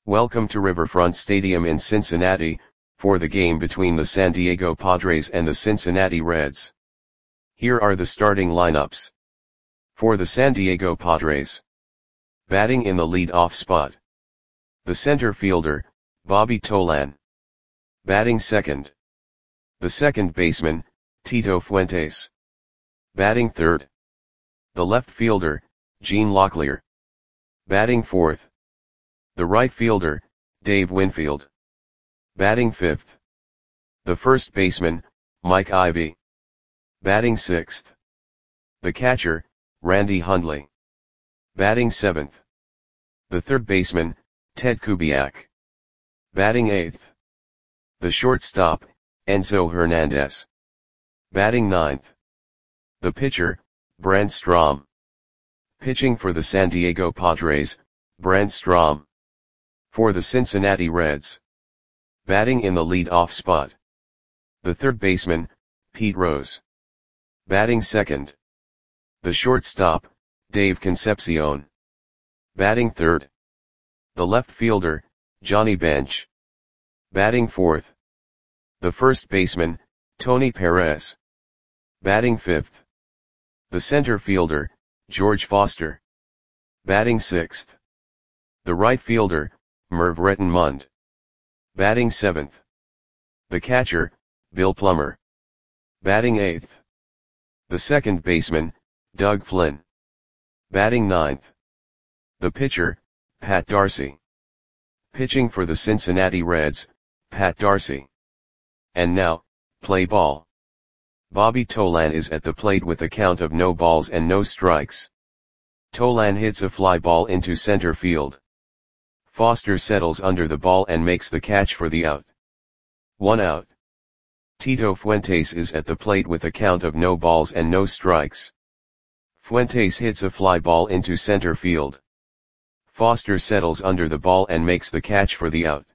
Welcome to Riverfront Stadium in Cincinnati, for the game between the San Diego Padres and the Cincinnati Reds. Here are the starting lineups. For the San Diego Padres. Batting in the lead-off spot. The center fielder, Bobby Tolan. Batting second. The second baseman, Tito Fuentes. Batting third. The left fielder, Gene Locklear. Batting fourth. The right fielder, Dave Winfield. Batting fifth. The first baseman, Mike Ivy. Batting sixth. The catcher, Randy Hundley. Batting seventh. The third baseman, Ted Kubiak. Batting eighth. The shortstop, Enzo Hernandez. Batting ninth. The pitcher, Brent Strom. Pitching for the San Diego Padres, Brent Strom. For the Cincinnati Reds. Batting in the lead-off spot. The third baseman, Pete Rose. Batting second. The shortstop, Dave Concepcion. Batting third. The left fielder, Johnny Bench. Batting fourth. The first baseman, Tony Perez. Batting fifth. The center fielder, George Foster. Batting sixth. The right fielder, Merv Rettenmund. Batting seventh. The catcher, Bill Plummer. Batting eighth. The second baseman, Doug Flynn. Batting ninth. The pitcher, Pat Darcy. Pitching for the Cincinnati Reds, Pat Darcy. And now, play ball. Bobby Tolan is at the plate with a count of no balls and no strikes. Tolan hits a fly ball into center field. Foster settles under the ball and makes the catch for the out. 1 out. Tito Fuentes is at the plate with a count of no balls and no strikes. Fuentes hits a fly ball into center field. Foster settles under the ball and makes the catch for the out.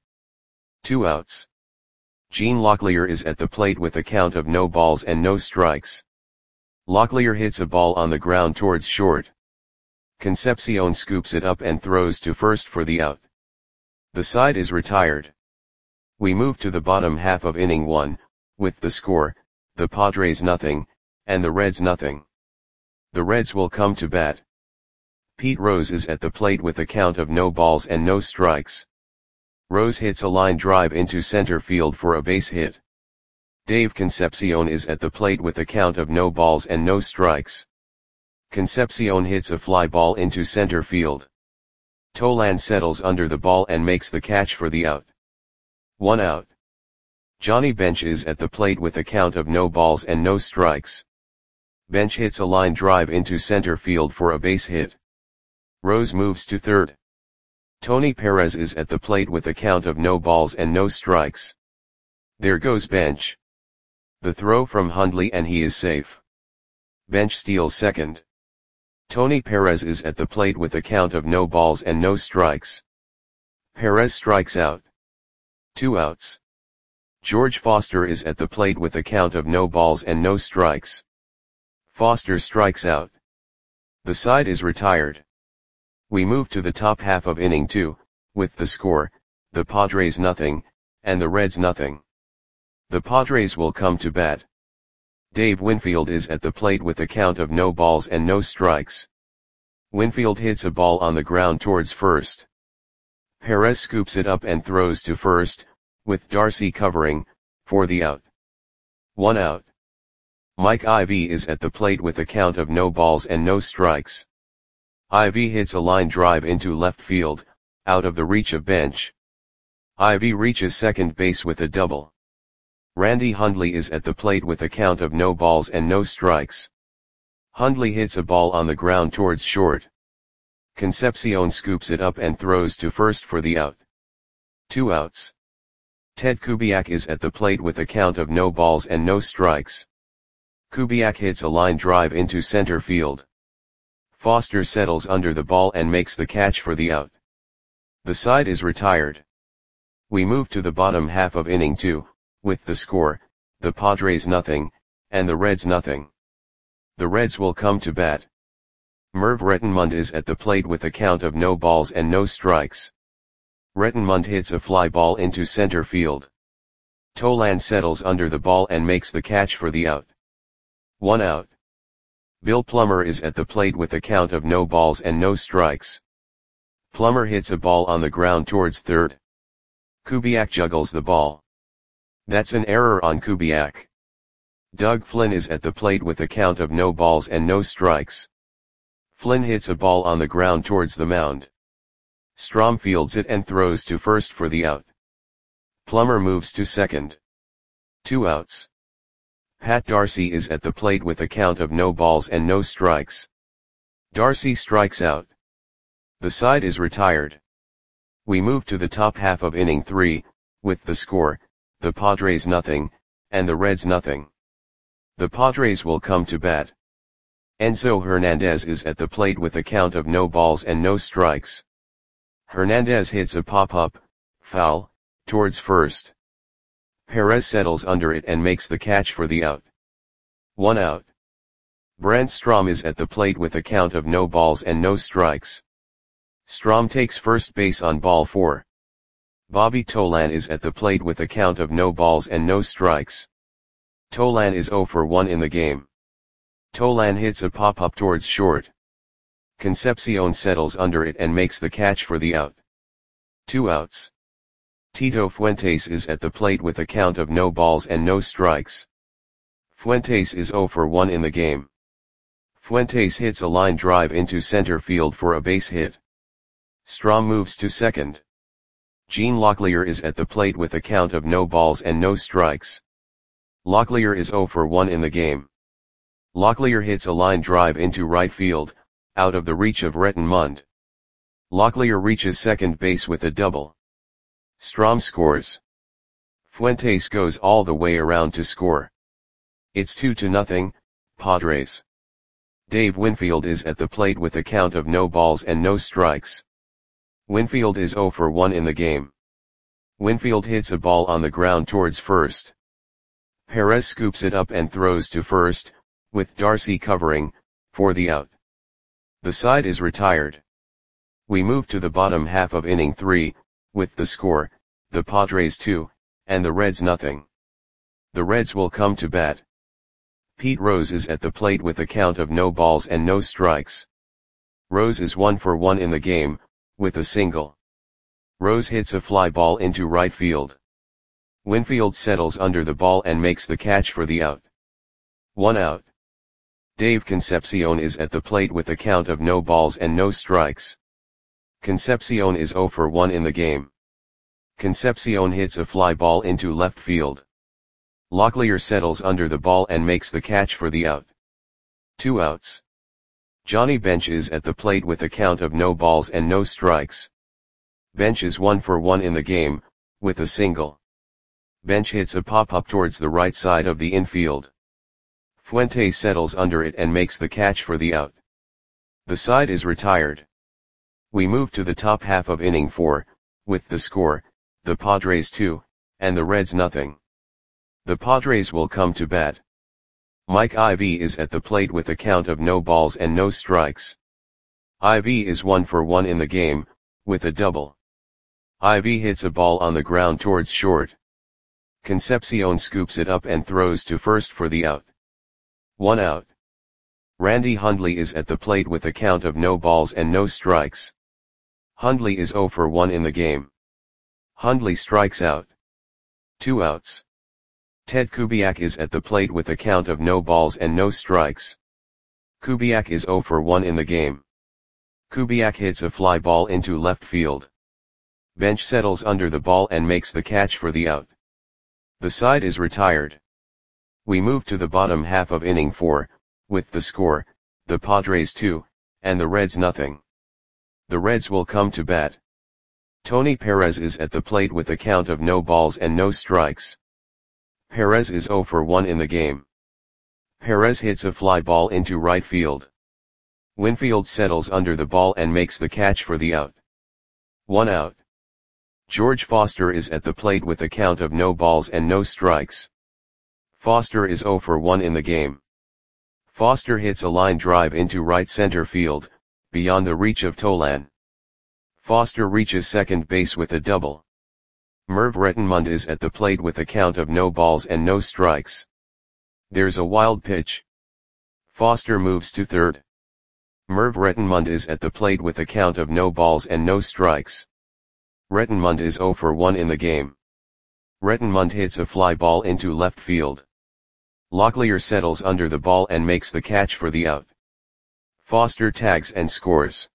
2 outs. Gene Locklear is at the plate with a count of no balls and no strikes. Locklear hits a ball on the ground towards short. Concepcion scoops it up and throws to first for the out. The side is retired. We move to the bottom half of inning 1, with the score, the Padres nothing, and the Reds nothing. The Reds will come to bat. Pete Rose is at the plate with a count of no balls and no strikes. Rose hits a line drive into center field for a base hit. Dave Concepcion is at the plate with a count of no balls and no strikes. Concepcion hits a fly ball into center field. Tolan settles under the ball and makes the catch for the out. 1 out. Johnny Bench is at the plate with a count of no balls and no strikes. Bench hits a line drive into center field for a base hit. Rose moves to third. Tony Perez is at the plate with a count of no balls and no strikes. There goes Bench. The throw from Hundley and he is safe. Bench steals second. Tony Perez is at the plate with a count of no balls and no strikes. Perez strikes out. 2 outs. George Foster is at the plate with a count of no balls and no strikes. Foster strikes out. The side is retired. We move to the top half of inning 2, with the score, the Padres nothing, and the Reds nothing. The Padres will come to bat. Dave Winfield is at the plate with a count of no balls and no strikes. Winfield hits a ball on the ground towards first. Perez scoops it up and throws to first, with Darcy covering, for the out. 1 out. Mike Ivy is at the plate with a count of no balls and no strikes. Ivy hits a line drive into left field, out of the reach of Bench. Ivy reaches second base with a double. Randy Hundley is at the plate with a count of no balls and no strikes. Hundley hits a ball on the ground towards short. Concepcion scoops it up and throws to first for the out. 2 outs. Ted Kubiak is at the plate with a count of no balls and no strikes. Kubiak hits a line drive into center field. Foster settles under the ball and makes the catch for the out. The side is retired. We move to the bottom half of inning 2, with the score, the Padres nothing, and the Reds nothing. The Reds will come to bat. Merv Rettenmund is at the plate with a count of no balls and no strikes. Rettenmund hits a fly ball into center field. Tolan settles under the ball and makes the catch for the out. 1 out. Bill Plummer is at the plate with a count of no balls and no strikes. Plummer hits a ball on the ground towards third. Kubiak juggles the ball. That's an error on Kubiak. Doug Flynn is at the plate with a count of no balls and no strikes. Flynn hits a ball on the ground towards the mound. Strom fields it and throws to first for the out. Plummer moves to second. 2 outs. Pat Darcy is at the plate with a count of no balls and no strikes. Darcy strikes out. The side is retired. We move to the top half of inning 3, with the score, the Padres nothing, and the Reds nothing. The Padres will come to bat. Enzo Hernandez is at the plate with a count of no balls and no strikes. Hernandez hits a pop-up, foul, towards first. Perez settles under it and makes the catch for the out. 1 out. Brent Strom is at the plate with a count of no balls and no strikes. Strom takes first base on ball 4. Bobby Tolan is at the plate with a count of no balls and no strikes. Tolan is 0 for 1 in the game. Tolan hits a pop-up towards short. Concepcion settles under it and makes the catch for the out. 2 outs. Tito Fuentes is at the plate with a count of no balls and no strikes. Fuentes is 0 for 1 in the game. Fuentes hits a line drive into center field for a base hit. Strom moves to second. Gene Locklear is at the plate with a count of no balls and no strikes. Locklear is 0 for 1 in the game. Locklear hits a line drive into right field, out of the reach of Rettenmund. Locklear reaches second base with a double. Strom scores. Fuentes goes all the way around to score. It's 2-0, Padres. Dave Winfield is at the plate with a count of no balls and no strikes. Winfield is 0 for 1 in the game. Winfield hits a ball on the ground towards first. Perez scoops it up and throws to first, with Darcy covering, for the out. The side is retired. We move to the bottom half of inning 3, with the score, the Padres 2, and the Reds nothing. The Reds will come to bat. Pete Rose is at the plate with a count of no balls and no strikes. Rose is 1 for 1 in the game, with a single. Rose hits a fly ball into right field. Winfield settles under the ball and makes the catch for the out. 1 out. Dave Concepcion is at the plate with a count of no balls and no strikes. Concepcion is 0 for 1 in the game. Concepcion hits a fly ball into left field. Locklear settles under the ball and makes the catch for the out. 2 outs. Johnny Bench is at the plate with a count of no balls and no strikes. Bench is 1 for 1 in the game, with a single. Bench hits a pop-up towards the right side of the infield. Fuentes settles under it and makes the catch for the out. The side is retired. We move to the top half of inning 4, with the score, the Padres 2, and the Reds nothing. The Padres will come to bat. Mike Ivy is at the plate with a count of no balls and no strikes. Ivy is 1 for 1 in the game, with a double. Ivy hits a ball on the ground towards short. Concepcion scoops it up and throws to first for the out. 1 out. Randy Hundley is at the plate with a count of no balls and no strikes. Hundley is 0 for 1 in the game. Hundley strikes out. 2 outs. Ted Kubiak is at the plate with a count of no balls and no strikes. Kubiak is 0 for 1 in the game. Kubiak hits a fly ball into left field. Bench settles under the ball and makes the catch for the out. The side is retired. We move to the bottom half of inning 4, with the score, the Padres 2, and the Reds nothing. The Reds will come to bat. Tony Perez is at the plate with a count of no balls and no strikes. Perez is 0 for 1 in the game. Perez hits a fly ball into right field. Winfield settles under the ball and makes the catch for the out. 1 out. George Foster is at the plate with a count of no balls and no strikes. Foster is 0 for 1 in the game. Foster hits a line drive into right center field, beyond the reach of Tolan. Foster reaches second base with a double. Merv Rettenmund is at the plate with a count of no balls and no strikes. There's a wild pitch. Foster moves to third. Merv Rettenmund is at the plate with a count of no balls and no strikes. Rettenmund is 0 for 1 in the game. Rettenmund hits a fly ball into left field. Locklear settles under the ball and makes the catch for the out. Foster tags and scores.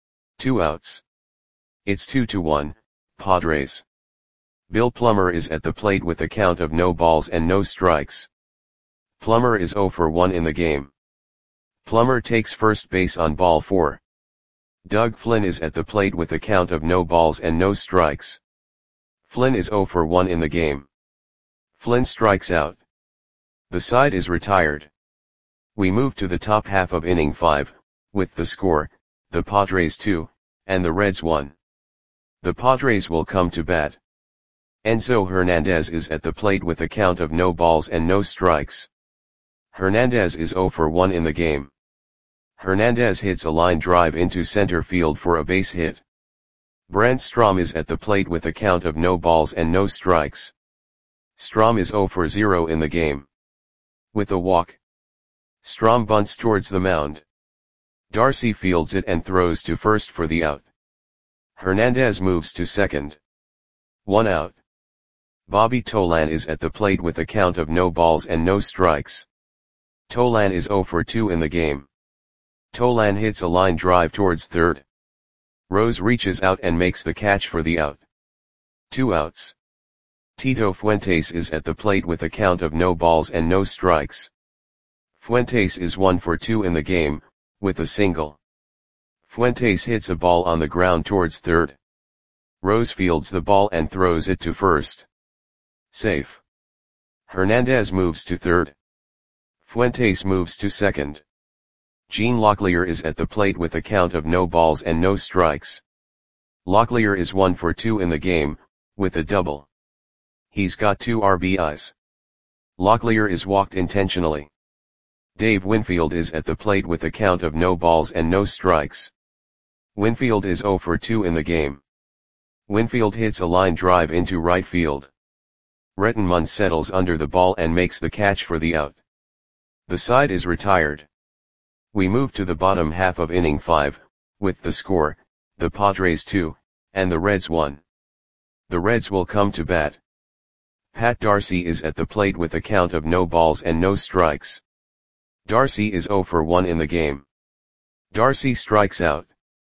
2 outs. It's 2-1, Padres. Bill Plummer is at the plate with a count of no balls and no strikes. Plummer is 0 for 1 in the game. Plummer takes first base on ball 4. Doug Flynn is at the plate with a count of no balls and no strikes. Flynn is 0 for 1 in the game. Flynn strikes out. The side is retired. We move to the top half of inning 5, with the score, the Padres 2, and the Reds 1. The Padres will come to bat. Enzo Hernandez is at the plate with a count of no balls and no strikes. Hernandez is 0 for 1 in the game. Hernandez hits a line drive into center field for a base hit. Brant Strom is at the plate with a count of no balls and no strikes. Strom is 0 for 0 in the game. With a walk. Strom bunts towards the mound. Darcy fields it and throws to first for the out. Hernandez moves to second. 1 out. Bobby Tolan is at the plate with a count of no balls and no strikes. Tolan is 0 for 2 in the game. Tolan hits a line drive towards third. Rose reaches out and makes the catch for the out. 2 outs. Tito Fuentes is at the plate with a count of no balls and no strikes. Fuentes is 1 for 2 in the game, with a single. Fuentes hits a ball on the ground towards third. Rose fields the ball and throws it to first. Safe. Hernandez moves to third. Fuentes moves to second. Gene Locklear is at the plate with a count of no balls and no strikes. Locklear is 1 for 2 in the game, with a double. He's got 2 RBIs. Locklear is walked intentionally. Dave Winfield is at the plate with a count of no balls and no strikes. Winfield is 0 for 2 in the game. Winfield hits a line drive into right field. Rettenmund settles under the ball and makes the catch for the out. The side is retired. We move to the bottom half of inning 5, with the score, the Padres 2, and the Reds 1. The Reds will come to bat. Pat Darcy is at the plate with a count of no balls and no strikes. Darcy is 0 for 1 in the game. Darcy strikes out.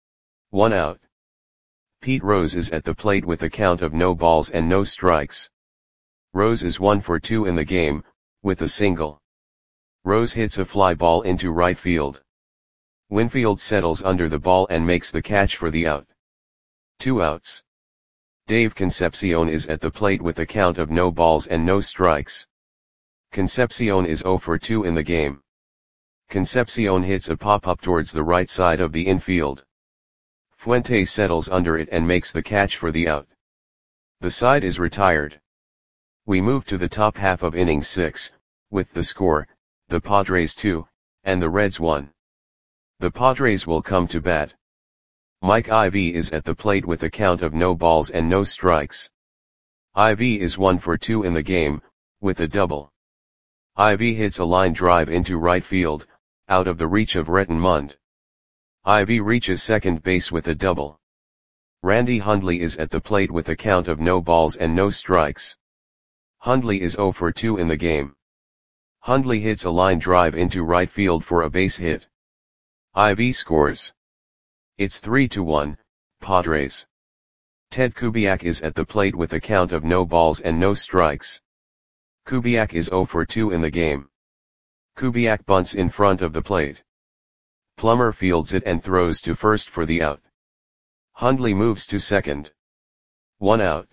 1 out. Pete Rose is at the plate with a count of no balls and no strikes. Rose is 1 for 2 in the game, with a single. Rose hits a fly ball into right field. Winfield settles under the ball and makes the catch for the out. 2 outs. Dave Concepcion is at the plate with a count of no balls and no strikes. Concepcion is 0 for 2 in the game. Concepcion hits a pop-up towards the right side of the infield. Fuentes settles under it and makes the catch for the out. The side is retired. We move to the top half of inning 6, with the score, the Padres 2, and the Reds 1. The Padres will come to bat. Mike Ivy is at the plate with a count of no balls and no strikes. Ivy is 1 for 2 in the game, with a double. Ivy hits a line drive into right field, out of the reach of Rettenmund. Ivy reaches second base with a double. Randy Hundley is at the plate with a count of no balls and no strikes. Hundley is 0 for 2 in the game. Hundley hits a line drive into right field for a base hit. Ivy scores. It's 3-1, Padres. Ted Kubiak is at the plate with a count of no balls and no strikes. Kubiak is 0 for 2 in the game. Kubiak bunts in front of the plate. Plummer fields it and throws to first for the out. Hundley moves to second. 1 out.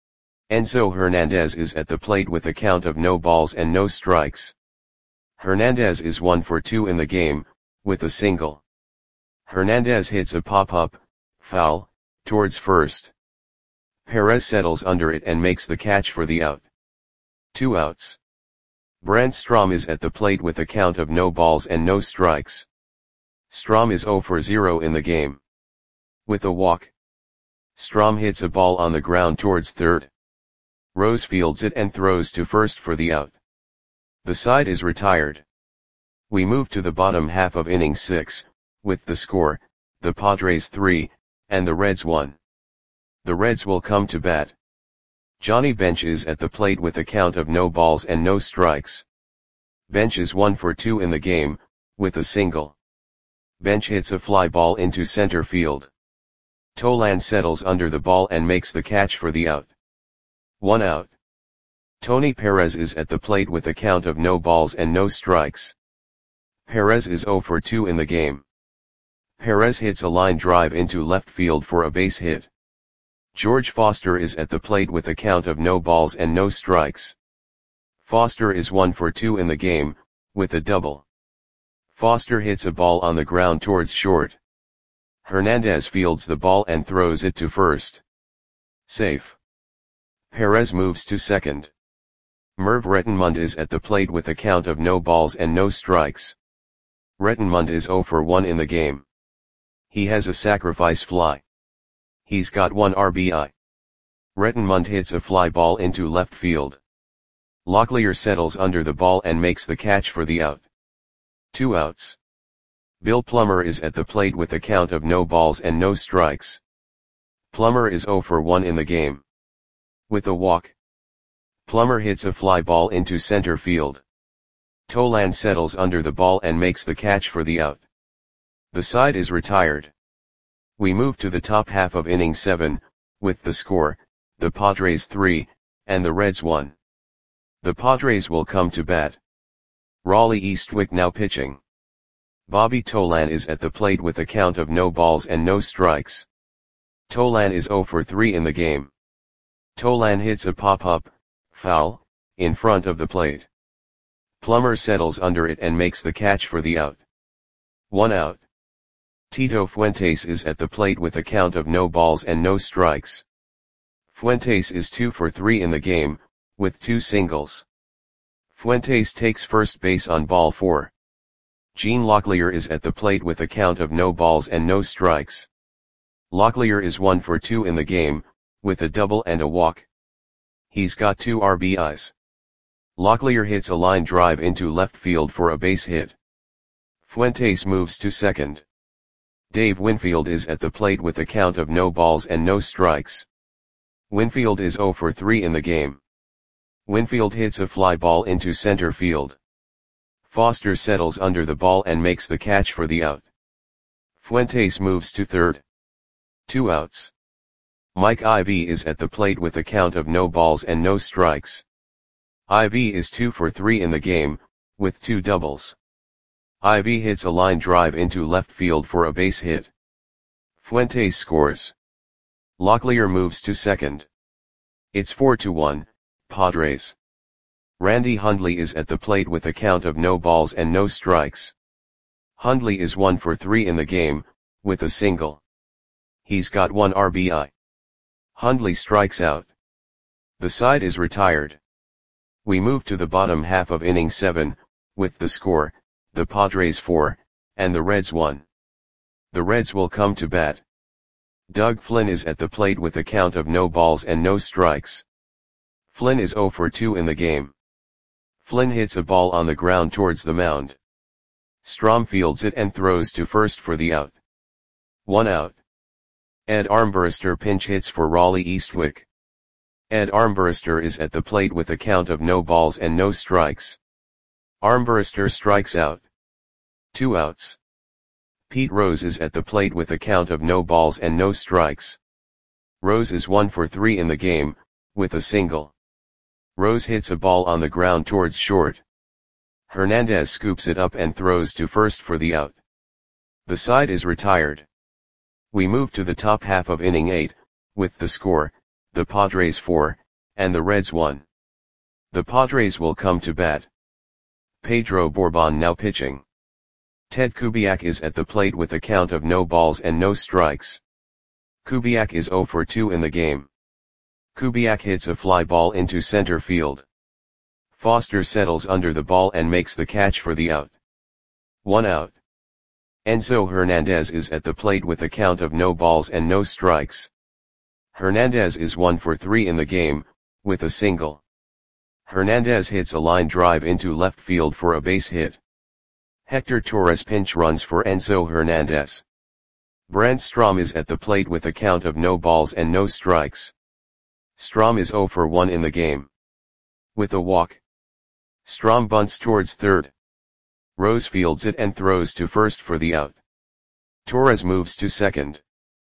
Enzo Hernandez is at the plate with a count of no balls and no strikes. Hernandez is 1 for 2 in the game, with a single. Hernandez hits a pop-up, foul, towards first. Perez settles under it and makes the catch for the out. 2 outs. Brant Strom is at the plate with a count of no balls and no strikes. Strom is 0 for 0 in the game. With a walk. Strom hits a ball on the ground towards third. Rose fields it and throws to first for the out. The side is retired. We move to the bottom half of inning 6, with the score, the Padres 3, and the Reds 1. The Reds will come to bat. Johnny Bench is at the plate with a count of no balls and no strikes. Bench is 1 for 2 in the game, with a single. Bench hits a fly ball into center field. Tolan settles under the ball and makes the catch for the out. 1 out. Tony Perez is at the plate with a count of no balls and no strikes. Perez is 0 for 2 in the game. Perez hits a line drive into left field for a base hit. George Foster is at the plate with a count of no balls and no strikes. Foster is 1 for 2 in the game, with a double. Foster hits a ball on the ground towards short. Hernandez fields the ball and throws it to first. Safe. Perez moves to second. Merv Rettenmund is at the plate with a count of no balls and no strikes. Rettenmund is 0 for 1 in the game. He has a sacrifice fly. He's got 1 RBI. Rettenmund hits a fly ball into left field. Locklear settles under the ball and makes the catch for the out. 2 outs. Bill Plummer is at the plate with a count of no balls and no strikes. Plummer is 0 for 1 in the game. With a walk. Plummer hits a fly ball into center field. Tolan settles under the ball and makes the catch for the out. The side is retired. We move to the top half of inning 7, with the score, the Padres 3, and the Reds 1. The Padres will come to bat. Raleigh Eastwick now pitching. Bobby Tolan is at the plate with a count of no balls and no strikes. Tolan is 0 for 3 in the game. Tolan hits a pop-up, foul, in front of the plate. Plummer settles under it and makes the catch for the out. 1 out. Tito Fuentes is at the plate with a count of no balls and no strikes. Fuentes is 2 for 3 in the game, with 2 singles. Fuentes takes first base on ball 4. Gene Locklear is at the plate with a count of no balls and no strikes. Locklear is 1 for 2 in the game, with a double and a walk. He's got 2 RBIs. Locklear hits a line drive into left field for a base hit. Fuentes moves to second. Dave Winfield is at the plate with a count of no balls and no strikes. Winfield is 0 for 3 in the game. Winfield hits a fly ball into center field. Foster settles under the ball and makes the catch for the out. Fuentes moves to third. 2 outs. Mike Ivy is at the plate with a count of no balls and no strikes. Ivy is 2 for 3 in the game, with 2 doubles. Ivy hits a line drive into left field for a base hit. Fuentes scores. Locklear moves to second. It's 4-1, Padres. Randy Hundley is at the plate with a count of no balls and no strikes. Hundley is 1 for 3 in the game, with a single. He's got 1 RBI. Hundley strikes out. The side is retired. We move to the bottom half of inning 7, with the score, the Padres 4, and the Reds 1. The Reds will come to bat. Doug Flynn is at the plate with a count of no balls and no strikes. Flynn is 0 for 2 in the game. Flynn hits a ball on the ground towards the mound. Strom fields it and throws to first for the out. 1 out. Ed Armbruster pinch hits for Raleigh Eastwick. Ed Armbruster is at the plate with a count of no balls and no strikes. Armbruster strikes out. 2 outs. Pete Rose is at the plate with a count of no balls and no strikes. Rose is 1 for 3 in the game, with a single. Rose hits a ball on the ground towards short. Hernandez scoops it up and throws to first for the out. The side is retired. We move to the top half of inning 8, with the score, the Padres 4, and the Reds 1. The Padres will come to bat. Pedro Bourbon now pitching. Ted Kubiak is at the plate with a count of no balls and no strikes. Kubiak is 0 for 2 in the game. Kubiak hits a fly ball into center field. Foster settles under the ball and makes the catch for the out. 1 out. Enzo Hernandez is at the plate with a count of no balls and no strikes. Hernandez is 1 for 3 in the game, with a single. Hernandez hits a line drive into left field for a base hit. Hector Torres pinch runs for Enzo Hernandez. Brant Strom is at the plate with a count of no balls and no strikes. Strom is 0 for 1 in the game. With a walk. Strom bunts towards third. Rose fields it and throws to first for the out. Torres moves to second.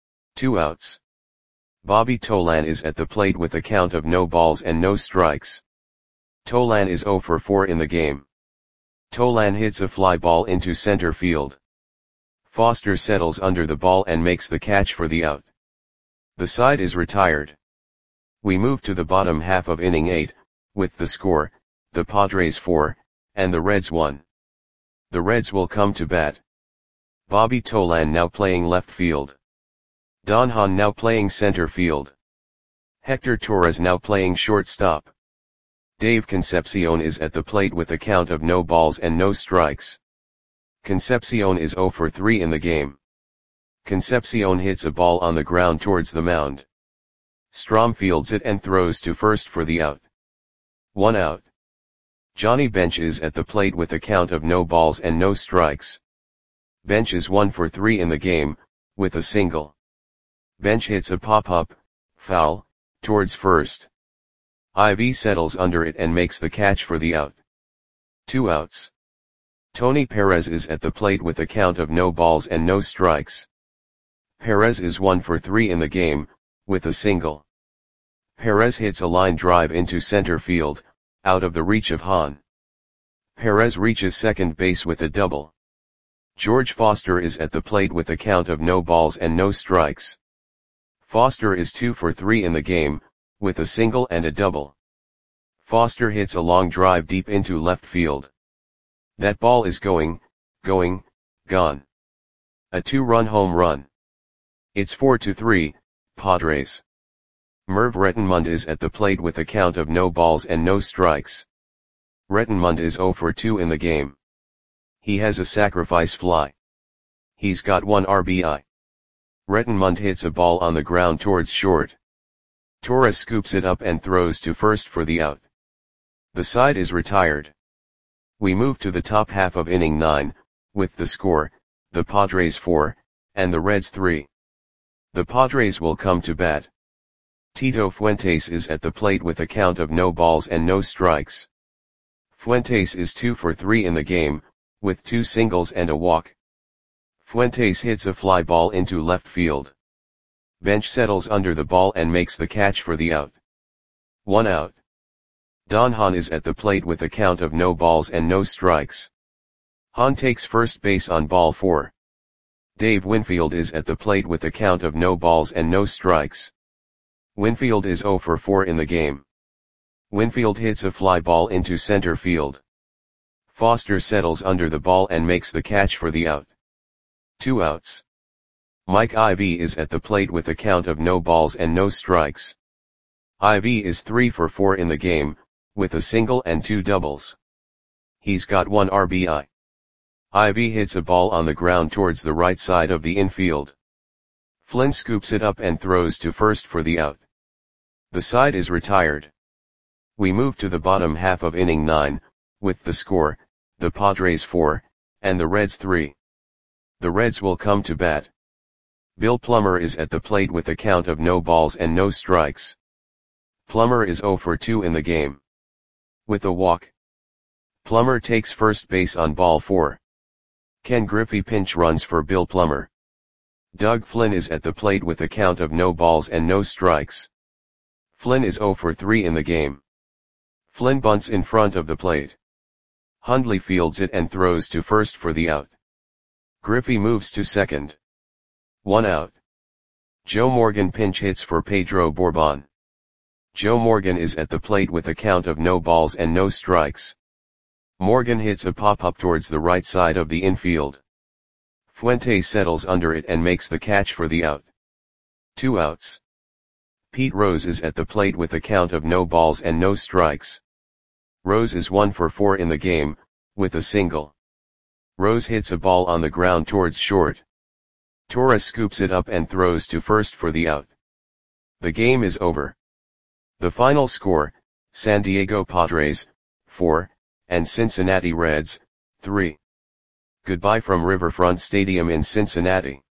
2 outs. Bobby Tolan is at the plate with a count of no balls and no strikes. Tolan is 0 for 4 in the game. Tolan hits a fly ball into center field. Foster settles under the ball and makes the catch for the out. The side is retired. We move to the bottom half of inning 8, with the score, the Padres 4, and the Reds 1. The Reds will come to bat. Bobby Tolan now playing left field. Don Hahn now playing center field. Hector Torres now playing shortstop. Dave Concepcion is at the plate with a count of no balls and no strikes. Concepcion is 0 for 3 in the game. Concepcion hits a ball on the ground towards the mound. Strom fields it and throws to first for the out. 1 out. Johnny Bench is at the plate with a count of no balls and no strikes. Bench is 1 for 3 in the game, with a single. Bench hits a pop-up, foul, towards first. Ivy settles under it and makes the catch for the out. 2 outs. Tony Perez is at the plate with a count of no balls and no strikes. Perez is 1 for 3 in the game, with a single. Perez hits a line drive into center field, out of the reach of Hahn. Perez reaches second base with a double. George Foster is at the plate with a count of no balls and no strikes. Foster is 2 for 3 in the game, with a single and a double. Foster hits a long drive deep into left field. That ball is gone. A 2-run home run. It's 4-3, Padres. Merv Rettenmund is at the plate with a count of no balls and no strikes. Rettenmund is 0 for 2 in the game. He has a sacrifice fly. He's got 1 RBI. Rettenmund hits a ball on the ground towards short. Torres scoops it up and throws to first for the out. The side is retired. We move to the top half of inning 9, with the score, the Padres 4, and the Reds 3. The Padres will come to bat. Tito Fuentes is at the plate with a count of no balls and no strikes. Fuentes is 2 for 3 in the game, with 2 singles and a walk. Fuentes hits a fly ball into left field. Bench settles under the ball and makes the catch for the out. 1 out. Don Hahn is at the plate with a count of no balls and no strikes. Hahn takes first base on ball 4. Dave Winfield is at the plate with a count of no balls and no strikes. Winfield is 0 for 4 in the game. Winfield hits a fly ball into center field. Foster settles under the ball and makes the catch for the out. 2 outs. Mike Ivy is at the plate with a count of no balls and no strikes. Ivy is 3 for 4 in the game, with a single and 2 doubles. He's got 1 RBI. Ivy hits a ball on the ground towards the right side of the infield. Flynn scoops it up and throws to first for the out. The side is retired. We move to the bottom half of inning 9, with the score, the Padres 4, and the Reds 3. The Reds will come to bat. Bill Plummer is at the plate with a count of no balls and no strikes. Plummer is 0 for 2 in the game. With a walk. Plummer takes first base on ball 4. Ken Griffey pinch runs for Bill Plummer. Doug Flynn is at the plate with a count of no balls and no strikes. Flynn is 0 for 3 in the game. Flynn bunts in front of the plate. Hundley fields it and throws to first for the out. Griffey moves to second. 1 out. Joe Morgan pinch hits for Pedro Bourbon. Joe Morgan is at the plate with a count of no balls and no strikes. Morgan hits a pop-up towards the right side of the infield. Fuentes settles under it and makes the catch for the out. 2 outs. Pete Rose is at the plate with a count of no balls and no strikes. Rose is 1 for 4 in the game, with a single. Rose hits a ball on the ground towards short. Torres scoops it up and throws to first for the out. The game is over. The final score, San Diego Padres, 4, and Cincinnati Reds, 3. Goodbye from Riverfront Stadium in Cincinnati.